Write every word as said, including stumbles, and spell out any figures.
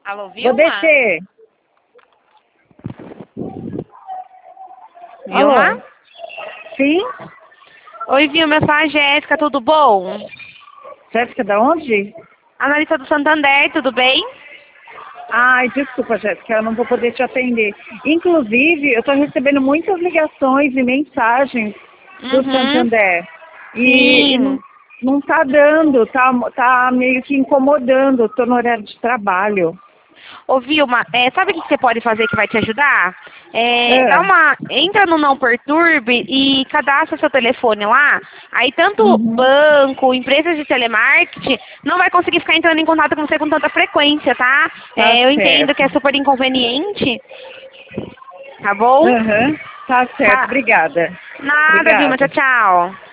Alô, Vou Vilma? descer. Vilma? Alô? Sim? Oi, Vilma, eu sou a Jéssica, tudo bom? Jéssica, da onde? Analista do Santander, tudo bem? Ai, desculpa, Jéssica, eu não vou poder te atender. Inclusive, eu estou recebendo muitas ligações e mensagens do Uhum. Santander. E, e não, Sim. não tá dando, tá, tá meio que incomodando. Estou no horário de trabalho. Ô, Vilma, é, sabe o que que você pode fazer que vai te ajudar? É, dá É. uma, entra no Não Perturbe e cadastra seu telefone lá. Aí tanto Uhum. banco, empresas de telemarketing, não vai conseguir ficar entrando em contato com você com tanta frequência, tá? Tá É, eu entendo que certo. é super inconveniente, tá bom? Uhum. Tá certo, Tá. obrigada. Nada, Vilma, tchau, Obrigada. tchau.